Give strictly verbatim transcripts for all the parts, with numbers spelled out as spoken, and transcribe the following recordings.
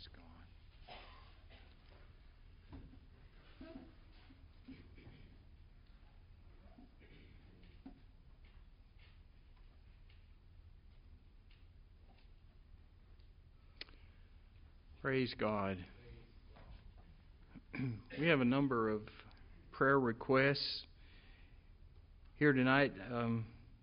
Praise God. We have a number of prayer requests here tonight. Um,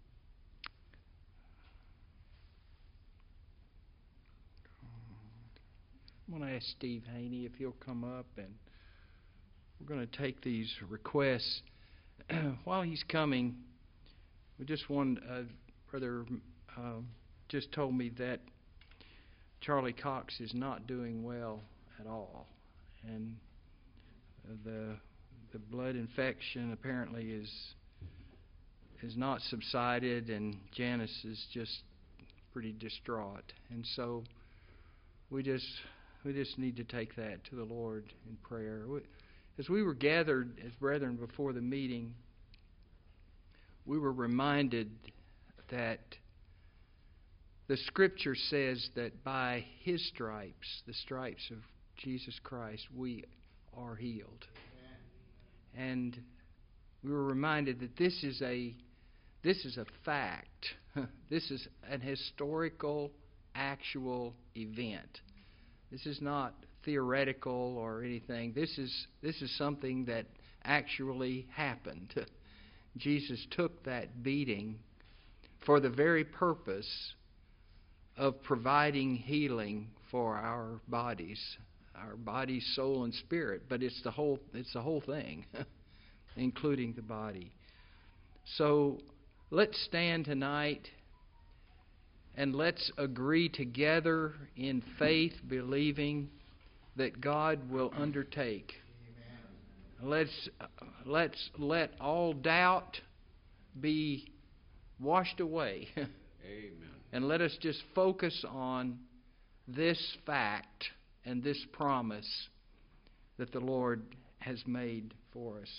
I'm going to ask Steve Haney if he'll come up, and we're going to take these requests. While he's coming, we just want, uh, Brother uh, just told me that Charlie Cox is not doing well at all, and the the blood infection apparently is is not subsided, and Janice is just pretty distraught, and so we just we just need to take that to the Lord in prayer. We, as we were gathered as brethren before the meeting, we were reminded that the Scripture says that by His stripes, the stripes of Jesus Christ, we are healed. Amen. And we were reminded that this is a this is a fact. This is an historical, actual event. This is not theoretical or anything. This is this is something that actually happened. Jesus took that beating for the very purpose of providing healing for our bodies, our body, soul, and spirit. But it's the whole it's the whole thing, including the body. So let's stand tonight and let's agree together in faith, believing that God will undertake. Let's let's let all doubt be washed away. Amen. And let us just focus on this fact and this promise that the Lord has made for us.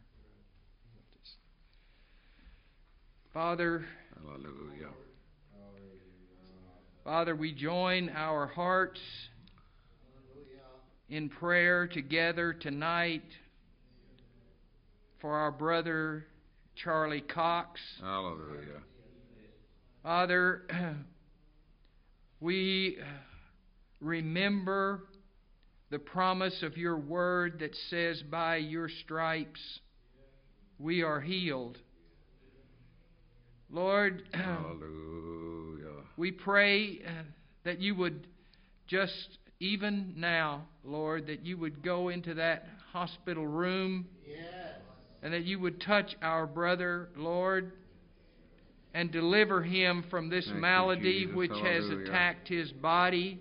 Father, hallelujah. Father, we join our hearts in prayer together tonight for our brother Charlie Cox. Hallelujah. Father, we remember the promise of your word that says, by your stripes we are healed. Lord, hallelujah. We pray that you would just, even now, Lord, that you would go into that hospital room. Yes. And that you would touch our brother, Lord, and deliver him from this Thank malady you, which hallelujah. has attacked his body.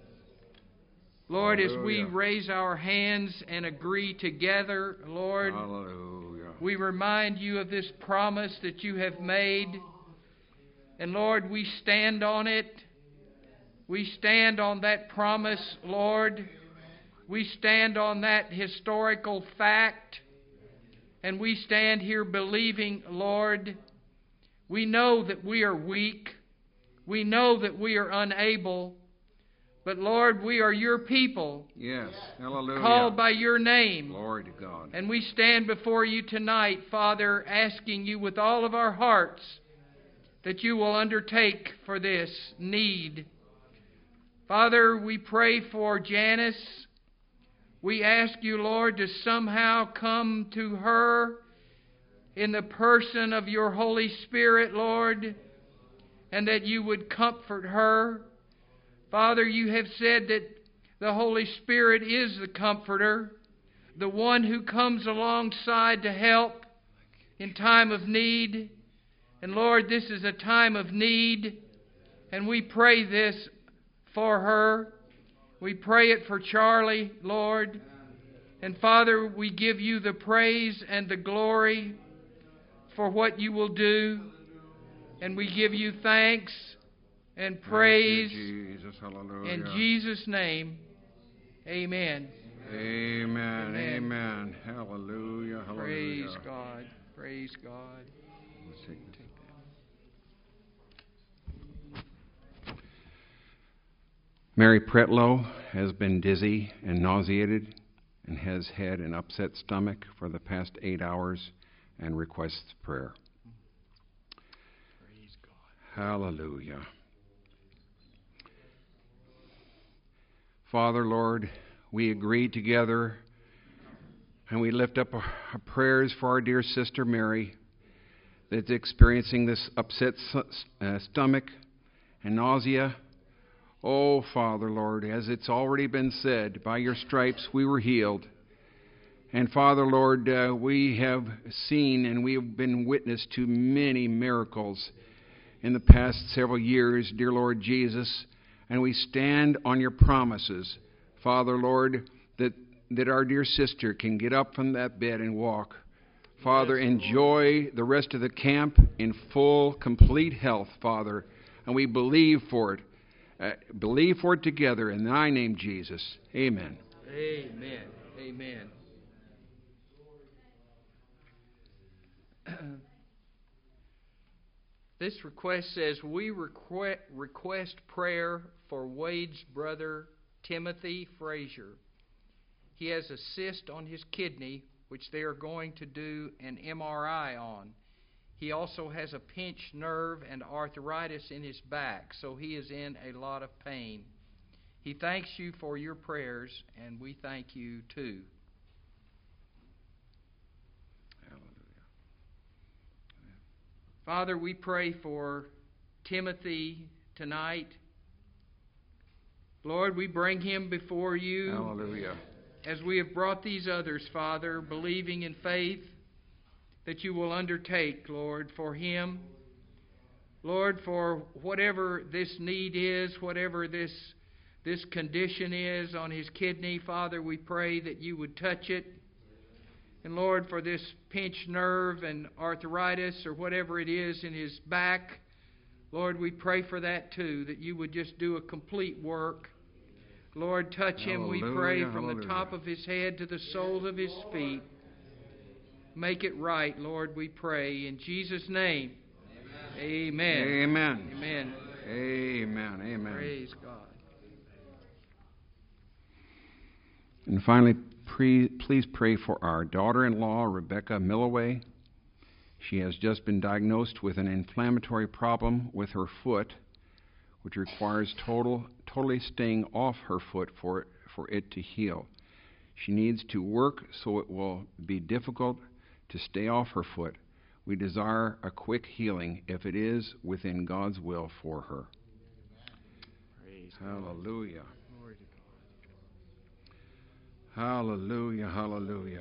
Lord, hallelujah. As we raise our hands and agree together, Lord, hallelujah. We remind you of this promise that you have made. And Lord, we stand on it. We stand on that promise, Lord. We stand on that historical fact. And we stand here believing, Lord, we know that we are weak. We know that we are unable. But Lord, we are your people. Yes. Hallelujah. Called by your name. Glory to God. And we stand before you tonight, Father, asking you with all of our hearts that you will undertake for this need. Father, we pray for Janice. We ask you, Lord, to somehow come to her in the person of your Holy Spirit, Lord, and that you would comfort her. Father, you have said that the Holy Spirit is the comforter, the one who comes alongside to help in time of need. And Lord, this is a time of need, and we pray this for her. We pray it for Charlie, Lord. And Father, we give you the praise and the glory for what you will do. And we give you thanks and praise. Thank you, Jesus. Hallelujah. In Jesus' name, amen. Amen. Amen. Amen. Hallelujah. Hallelujah. Praise God. Praise God. Let's take that. Mary Pretlow. has been dizzy and nauseated and has had an upset stomach for the past eight hours and requests prayer. Praise God. Hallelujah. Father, Lord, we agree together and we lift up our prayers for our dear sister Mary that's experiencing this upset uh, stomach and nausea. Oh, Father, Lord, as it's already been said, by your stripes we were healed. And Father, Lord, uh, we have seen and we have been witness to many miracles in the past several years, dear Lord Jesus, and we stand on your promises, Father, Lord, that, that our dear sister can get up from that bed and walk. Father, yes, enjoy the rest of the camp in full, complete health, Father, and we believe for it. Uh, believe for it together in thy name, Jesus. Amen. Amen. Amen. This request says, we requ- request prayer for Wade's brother, Timothy Frazier. He has a cyst on his kidney, which they are going to do an M R I on. He also has a pinched nerve and arthritis in his back, so he is in a lot of pain. He thanks you for your prayers, and we thank you too. Hallelujah. Father, we pray for Timothy tonight. Lord, we bring him before you. Hallelujah. As we have brought these others, Father, believing in faith that you will undertake, Lord, for him. Lord, for whatever this need is, whatever this this condition is on his kidney, Father, we pray that you would touch it. And Lord, for this pinched nerve and arthritis or whatever it is in his back, Lord, we pray for that too, that you would just do a complete work. Lord, touch him, we pray, from hallelujah. the top of his head to the soles of his feet. Make it right, Lord, we pray. In Jesus' name, amen. Amen. Amen. Amen. Amen. Praise God. And finally, pre- please pray for our daughter-in-law, Rebecca Milloway. She has just been diagnosed with an inflammatory problem with her foot, which requires total, totally staying off her foot for, for it to heal. She needs to work, so it will be difficult to stay off her foot. We desire a quick healing if it is within God's will for her. Praise Hallelujah. God. Glory to God. Hallelujah. Hallelujah.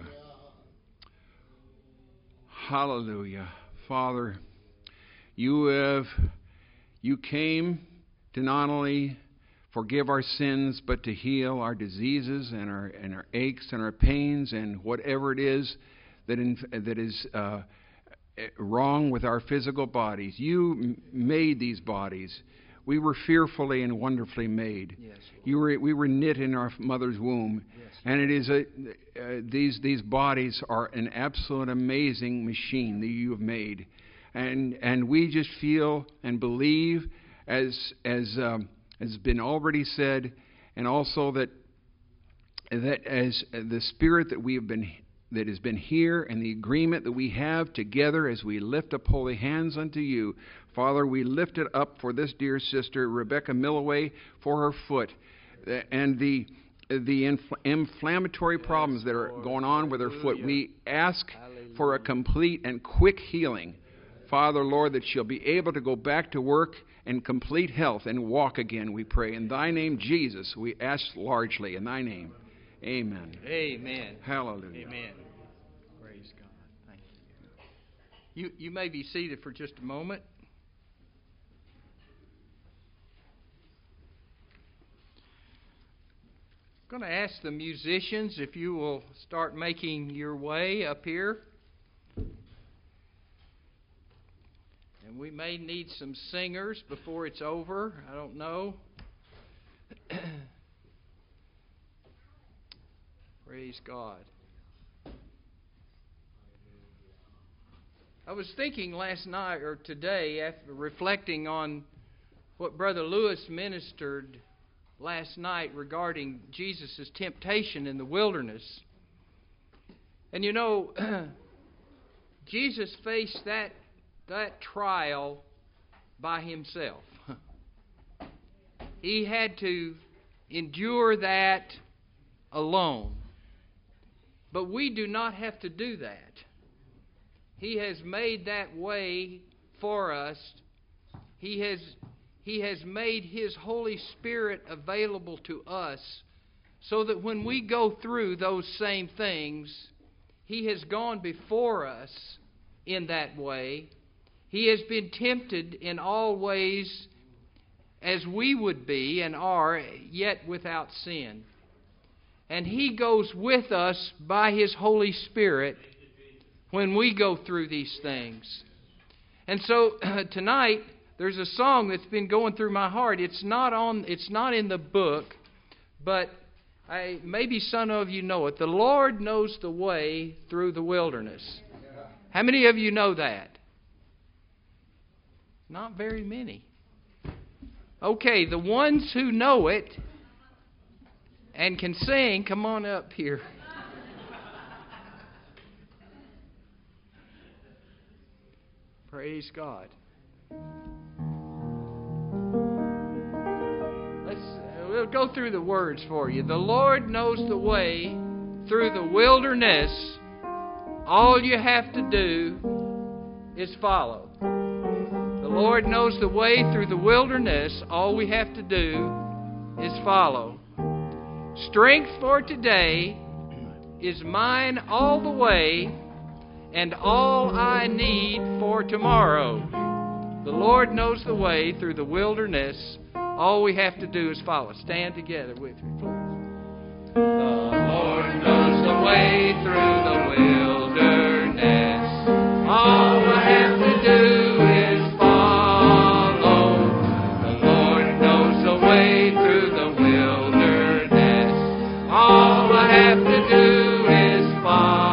Hallelujah. Father, you have you came to not only forgive our sins, but to heal our diseases and our and our aches and our pains and whatever it is that in, that is uh, wrong with our physical bodies. You m- made these bodies. We were fearfully and wonderfully made. Yes, you were we were knit in our mother's womb, yes, and it is a uh, these these bodies are an absolute amazing machine that you have made, and and we just feel and believe, as as um, has been already said, and also that that as the spirit that we have been that has been here and the agreement that we have together as we lift up holy hands unto you, Father, we lift it up for this dear sister Rebecca Milloway for her foot and the the infl- inflammatory problems that are going on with her foot. We ask for a complete and quick healing, Father, Lord, that she'll be able to go back to work in complete health and walk again, we pray. In thy name, Jesus, we ask largely in thy name. Amen. Amen. Hallelujah. Amen. Praise God. Thank you. You you may be seated for just a moment. I'm going to ask the musicians if you will start making your way up here. And we may need some singers before it's over. I don't know. Praise God. I was thinking last night or today, after reflecting on what Brother Lewis ministered last night regarding Jesus' temptation in the wilderness. And you know, Jesus faced that, that trial by himself. He had to endure that alone. But we do not have to do that. He has made that way for us. He has, he has made His Holy Spirit available to us so that when we go through those same things, He has gone before us in that way. He has been tempted in all ways as we would be and are, yet without sin. And He goes with us by His Holy Spirit when we go through these things. And so tonight, there's a song that's been going through my heart. It's not on. It's not in the book, but I, maybe some of you know it. The Lord knows the way through the wilderness. How many of you know that? Not very many. Okay, the ones who know it and can sing, come on up here. Praise God. Let's we'll go through the words for you. The Lord knows the way through the wilderness. All you have to do is follow. The Lord knows the way through the wilderness. All we have to do is follow. Strength for today is mine all the way, and all I need for tomorrow. The Lord knows the way through the wilderness. All we have to do is follow. Stand together with me, please. The Lord knows the way through the wilderness. All I have to do is follow. The Lord knows the way through the wilderness. All I have to do is follow.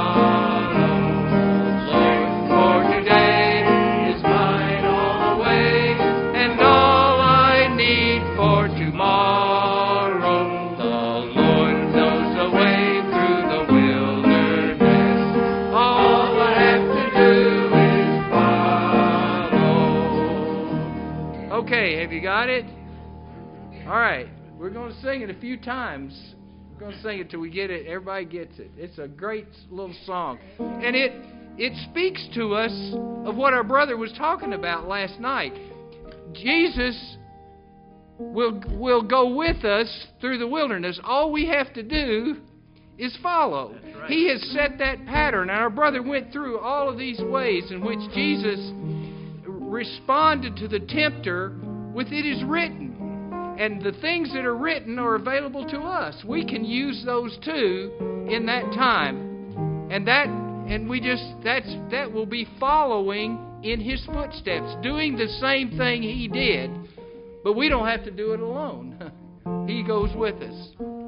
Okay, have you got it? All right, we're going to sing it a few times. We're going to sing it till we get it. Everybody gets it. It's a great little song. And it it speaks to us of what our brother was talking about last night. Jesus will, will go with us through the wilderness. All we have to do is follow. That's right. He has set that pattern. And our brother went through all of these ways in which Jesus responded to the tempter with "it is written." And the things that are written are available to us. We can use those too in that time. And that and we just that's that will be following in His footsteps, doing the same thing He did, but we don't have to do it alone. He goes with us.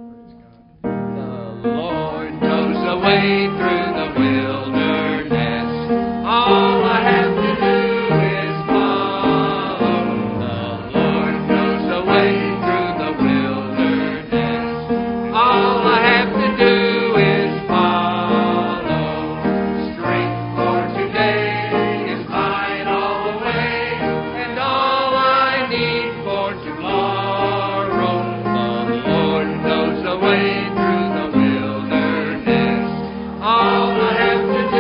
The Lord knows the way through the wilderness. All I have to do all I have to do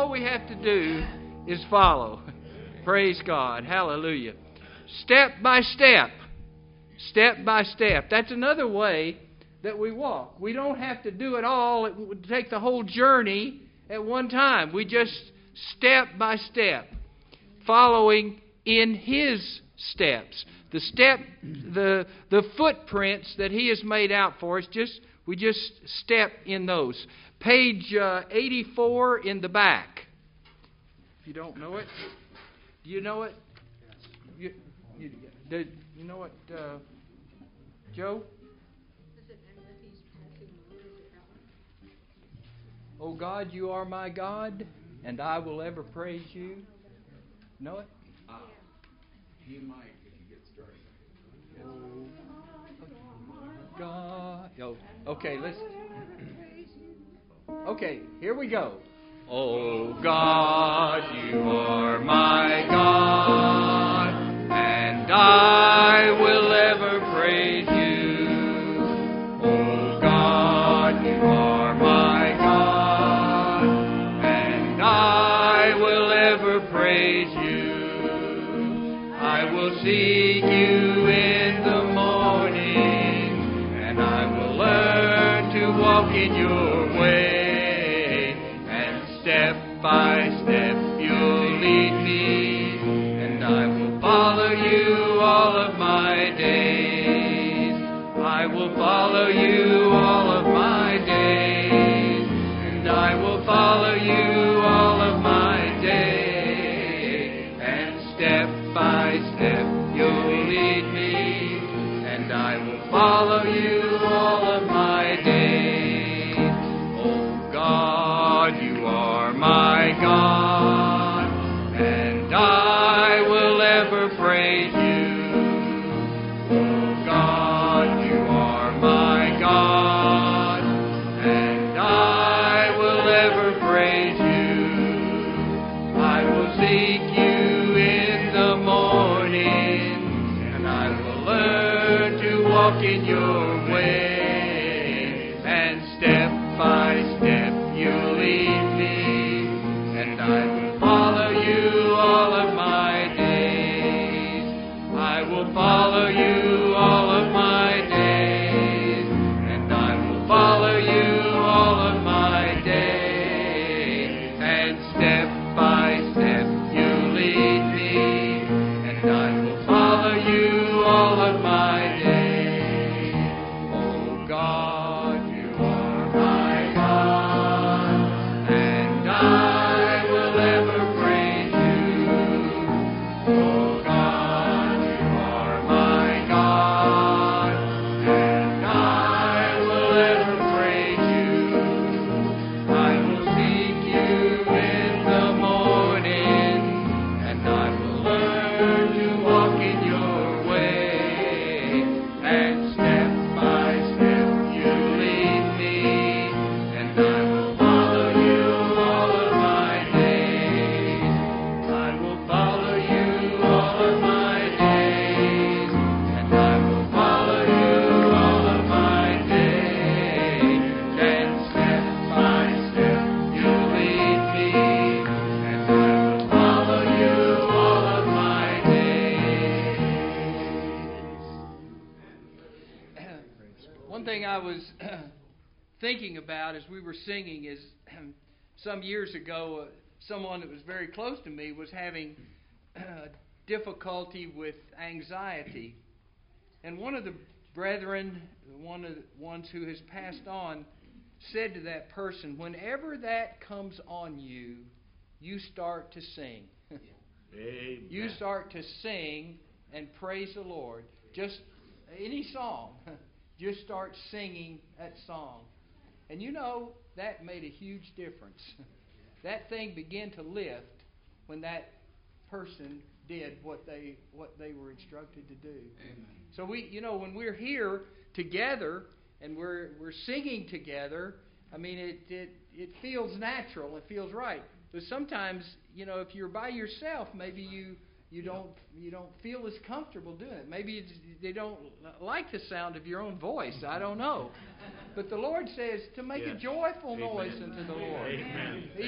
all we have to do is follow. Praise God. Hallelujah. Step by step. Step by step. That's another way that we walk. We don't have to do it all. It would take the whole journey at one time. We just step by step, following in His steps. The step, the the footprints that He has made out for us, just we just step in those. Page uh, eighty-four in the back. If you don't know it, do you know it? You, you, do you know it, uh, Joe? Oh God, you are my God, and I will ever praise you. Know it? Uh, you might if you get started. Oh God. Oh, okay, let's. Okay, here we go. Oh God, you are my God, and I will ever praise you. Oh God, you are my God, and I will ever praise you. I will seek you in the morning, and I will learn to walk in your way. Step by step you'll lead me, and I will follow you all of my days. I will follow you all of my days, and I will follow you all of my days. And step by step you'll lead me, and I will follow you all of my days. Oh God, you are my God, and I will ever praise you. Oh God, you are my God, and I will ever praise you. I will seek you in the morning, and I will learn to walk in your way. And step by step you lead me, and I will follow you all of my days. I will follow you all of my days, and I will follow you all of my days. And step by step you lead me, and I will follow you all of my days. Oh God, you are my God, and I will ever praise you. Oh God, you are my God, and I will ever praise you. I will seek you in the morning, and I will learn to walk in your way. And step by step you lead me, and I will follow you all of my days. I will follow you all of my days, and I will follow you all of my days. And step by step you lead me, and I will follow you all of my days. One thing I was thinking about as we were singing is some years ago, uh, someone that was very close to me was having uh, difficulty with anxiety. And one of the brethren, one of the ones who has passed on, said to that person, whenever that comes on you, you start to sing. Amen. You start to sing and praise the Lord. Just any song. Just start singing that song. And you know, that made a huge difference. That thing began to lift when that person did what they what they were instructed to do. Amen. So we, you know, when we're here together and we're we're singing together, I mean, it it it feels natural. It feels right. But sometimes, you know, if you're by yourself, maybe you you don't you don't feel as comfortable doing it. Maybe it's, they don't like the sound of your own voice. I don't know. But the Lord says to make Yes. a joyful Amen. noise unto the Lord. Amen. He didn't say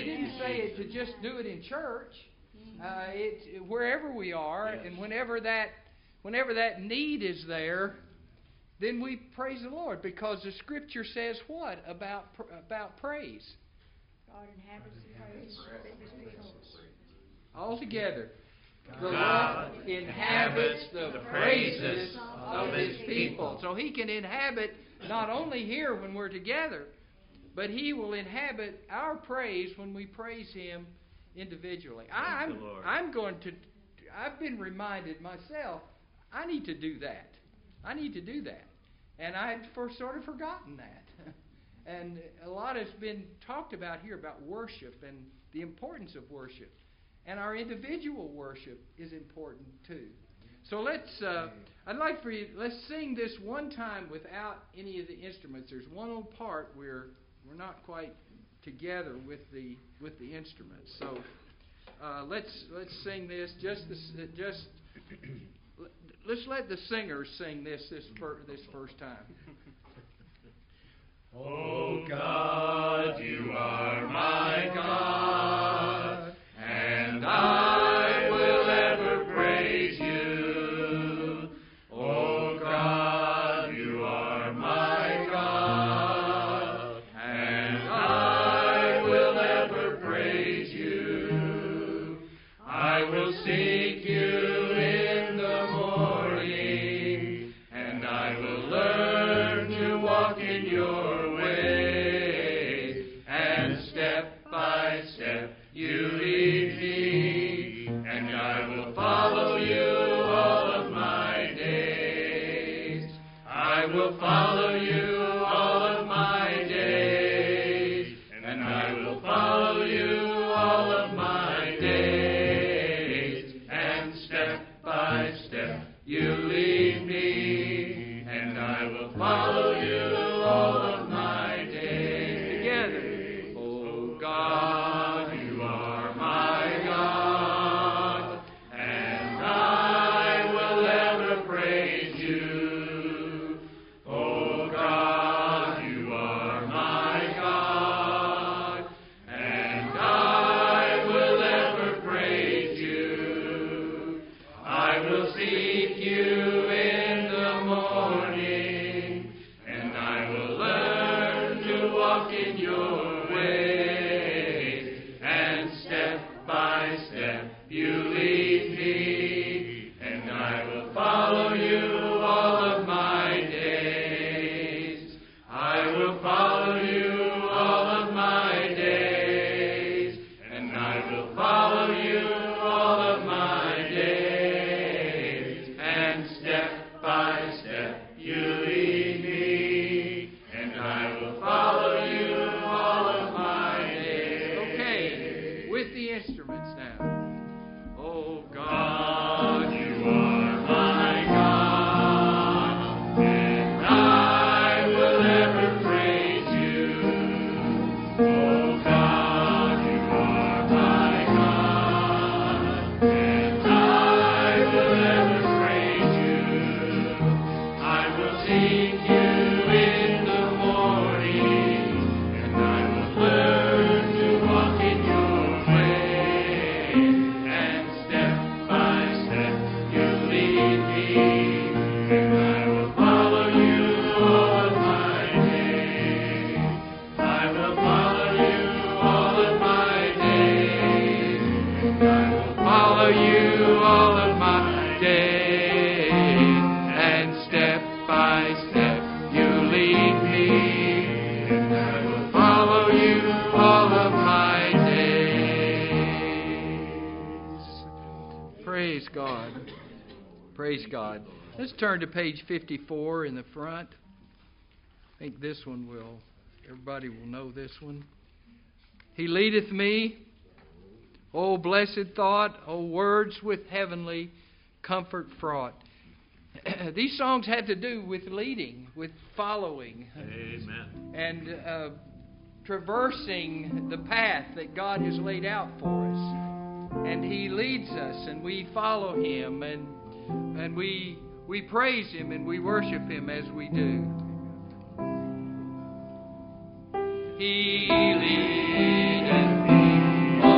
say it to just do it in church. Uh, it wherever we are, yes. and whenever that whenever that need is there, then we praise the Lord, because the Scripture says what about about praise? God inhabits the praise. All together. The Lord inhabits the praises of His people. So He can inhabit not only here when we're together, but He will inhabit our praise when we praise Him individually. I'm, I'm going to, I've been reminded myself, I need to do that. I need to do that. And I had for, sort of forgotten that. And a lot has been talked about here about worship and the importance of worship. And our individual worship is important too. So let's, uh, I'd like for you, let's sing this one time without any of the instruments. There's one little part where we're not quite together with the with the instruments. So uh, let's let's sing this. Just the, just let's let the singers sing this this fir- this first time. Oh God, you are my God, and I will ever praise you. Oh God, you are my God, and I will ever praise you. I will seek you in the morning, and I will learn to walk in your follow you all of my days, and I will follow you all of my days, and step by step you lead me, and I will follow you all of my days. Together. Oh God, you are my God, and I will ever praise you. Praise God. Let's turn to page fifty-four in the front. I think this one will, everybody will know this one. He leadeth me, O blessed thought, O words with heavenly comfort fraught. These songs have to do with leading, with following. Amen. And uh, traversing the path that God has laid out for us. And He leads us, and we follow Him, and and we we praise Him, and we worship Him as we do. He leadeth me.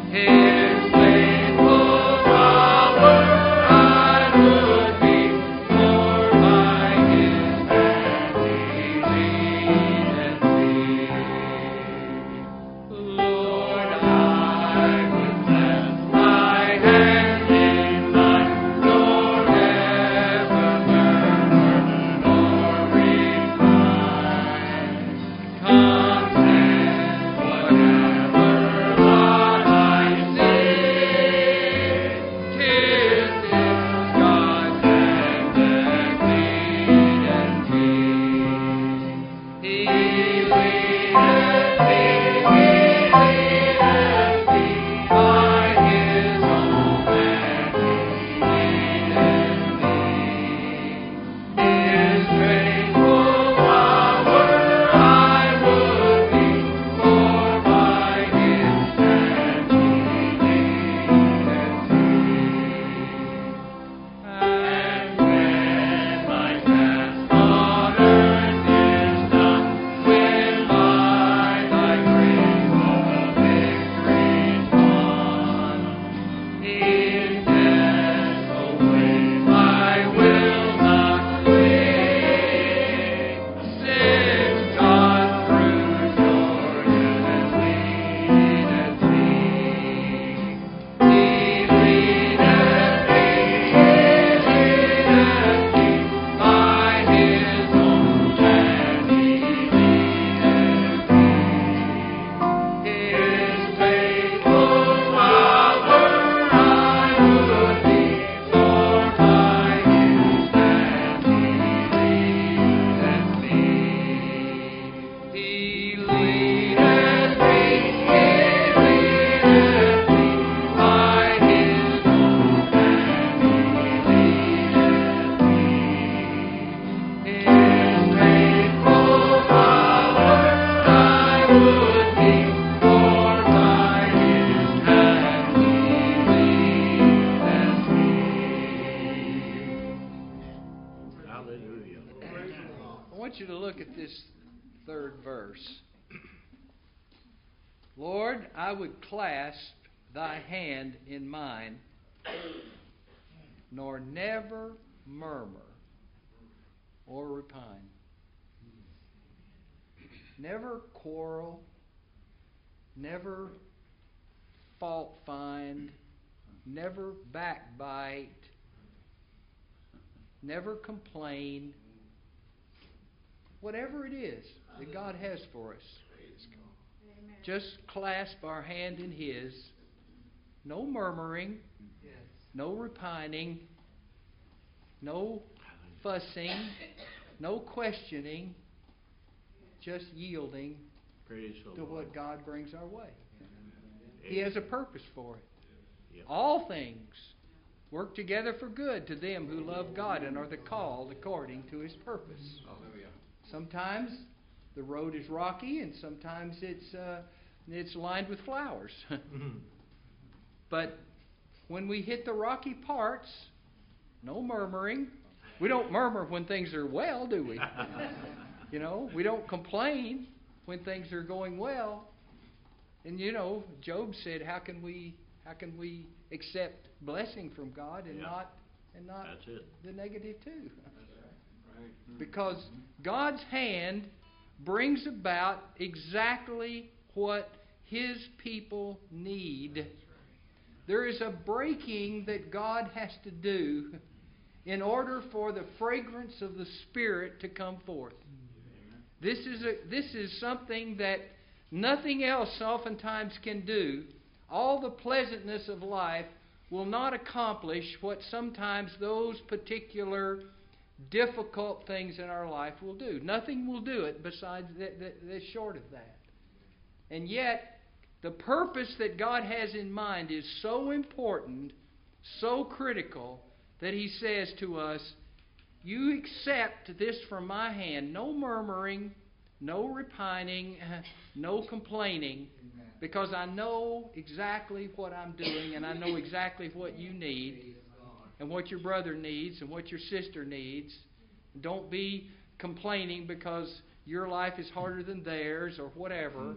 want you to look at this third verse. Lord, I would clasp thy hand in mine, nor never murmur or repine. Never quarrel, never fault find, never backbite, never complain. Whatever it is that God has for us, just clasp our hand in His. No murmuring, no repining, no fussing, no questioning, just yielding Praise to the what Lord. God brings our way. He has a purpose for it. Yep. All things work together for good to them who love God and are the called according to His purpose. Sometimes the road is rocky, and sometimes it's uh, it's lined with flowers. But when we hit the rocky parts, no murmuring. We don't murmur when things are well, do we? You know, we don't complain when things are going well. And you know, Job said, "How can we how can we accept blessing from God and Yeah. not and not That's it. the negative too?" Because God's hand brings about exactly what His people need. There is a breaking that God has to do in order for the fragrance of the Spirit to come forth. This is a, this is something that nothing else oftentimes can do. All the pleasantness of life will not accomplish what sometimes those particular difficult things in our life will do. Nothing will do it besides that, that, that's short of that. And yet, the purpose that God has in mind is so important, so critical, that He says to us, you accept this from my hand. No murmuring, no repining, no complaining, because I know exactly what I'm doing, and I know exactly what you need, and what your brother needs, and what your sister needs. Don't be complaining because your life is harder than theirs or whatever.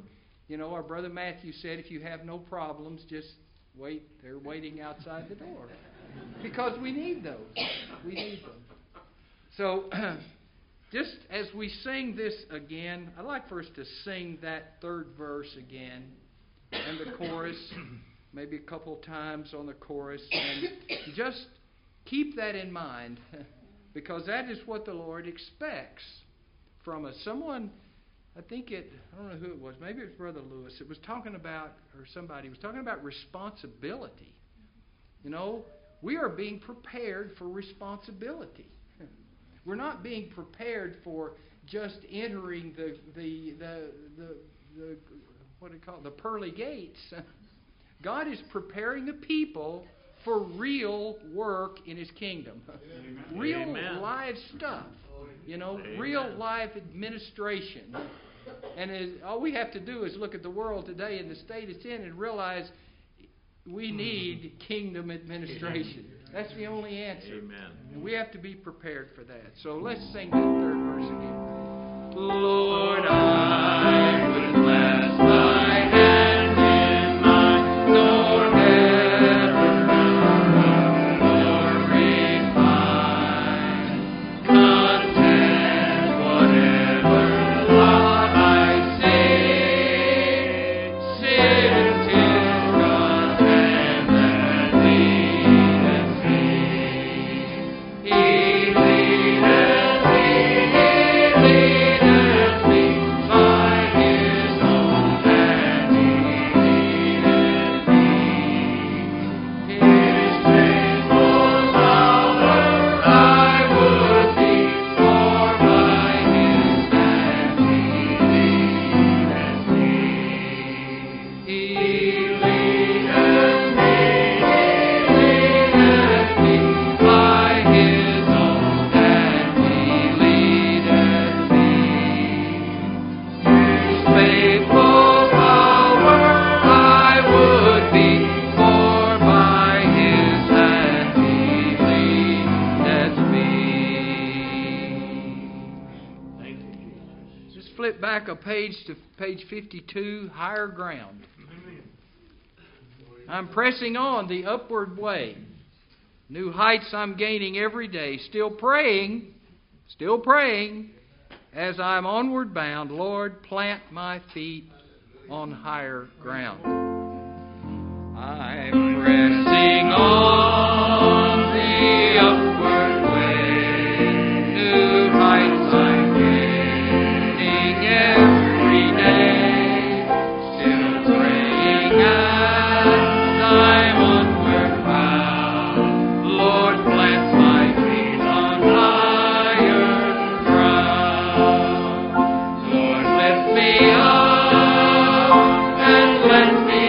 You know, our brother Matthew said, if you have no problems, just wait. They're waiting outside the door. Because we need those. We need them. So, just as we sing this again, I'd like for us to sing that third verse again and the chorus, maybe a couple times on the chorus, and just keep that in mind, because that is what the Lord expects from us. Someone, I think it, I don't know who it was, maybe it was Brother Lewis, it was talking about, or somebody was talking about responsibility. You know, we are being prepared for responsibility. We're not being prepared for just entering the the the the, the what do you call it, the pearly gates. God is preparing a people for real work in His kingdom. Amen. Real Amen. Live stuff. You know, Amen. Real life administration. And it, all we have to do is look at the world today and the state it's in and realize we need kingdom administration. That's the only answer. Amen. And we have to be prepared for that. So let's sing that third verse again. Lord, I would clasp thy hand in mine, nor ever nor refine. Content whatever lot I see, since 'tis God's hand that leadeth me. He leadeth me, He leadeth me by His own hand. He leadeth me. His faithful power I would be, for by His hand He leadeth me. He leadeth me, He leadeth me by His own hand. He leadeth me. His faithful power I would be, for by His hand He leadeth me. Thank you, Jesus. Just flip back a page to page fifty-two, Higher Ground. I'm pressing on the upward way. New heights I'm gaining every day. Still praying, still praying, as I'm onward bound. Lord, plant my feet on higher ground. I'm pressing on the upward way. New heights I'm gaining every day. Still praying as I'm onward bound. Lord, plant my feet on higher ground. Lord, lift me up and let me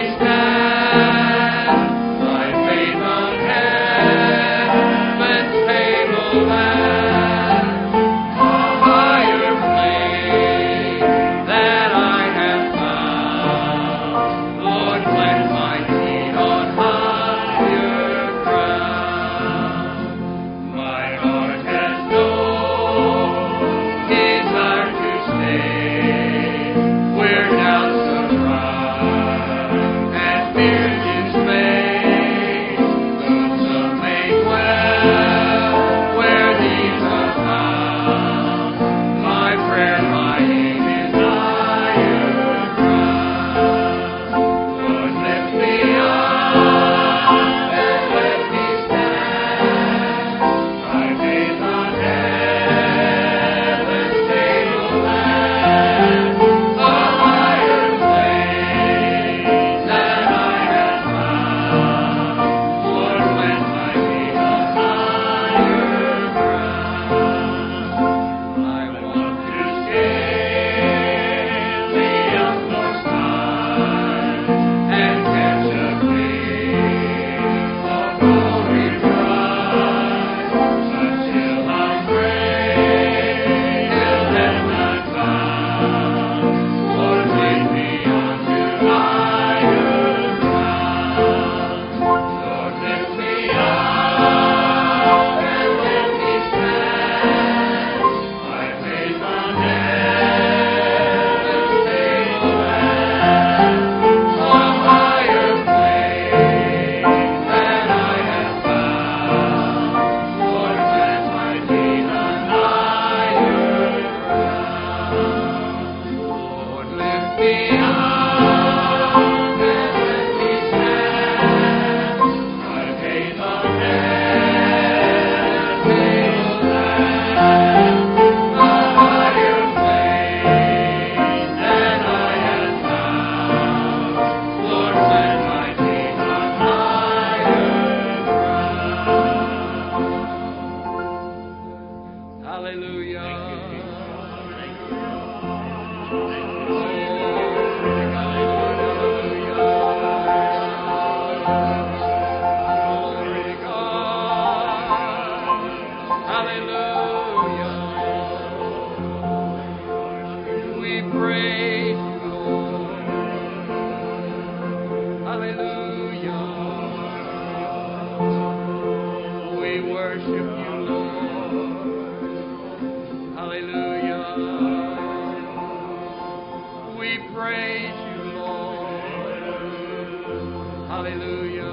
worship you, Lord. Hallelujah. We praise you, Lord. Hallelujah.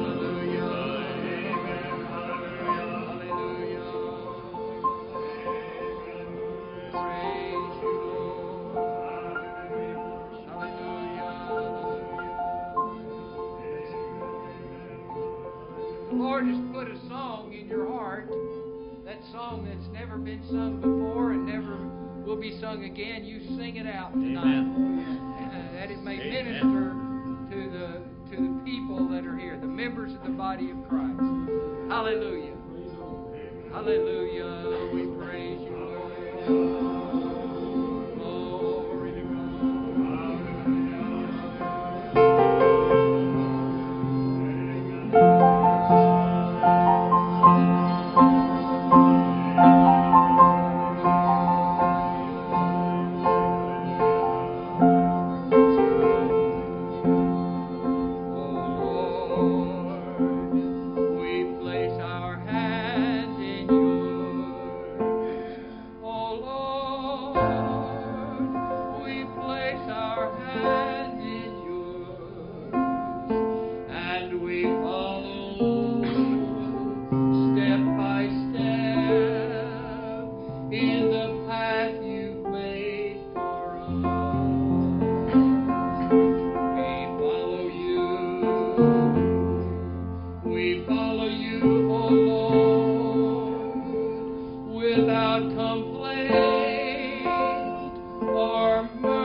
Lord has put a song in your heart, that song that's never been sung before and never will be sung again. You sing it out tonight, uh, that it may Amen. minister to the to the people that are here, the members of the body of Christ. Hallelujah. Hallelujah. We praise you, Lord. Glory to God. Without complaint or murmur.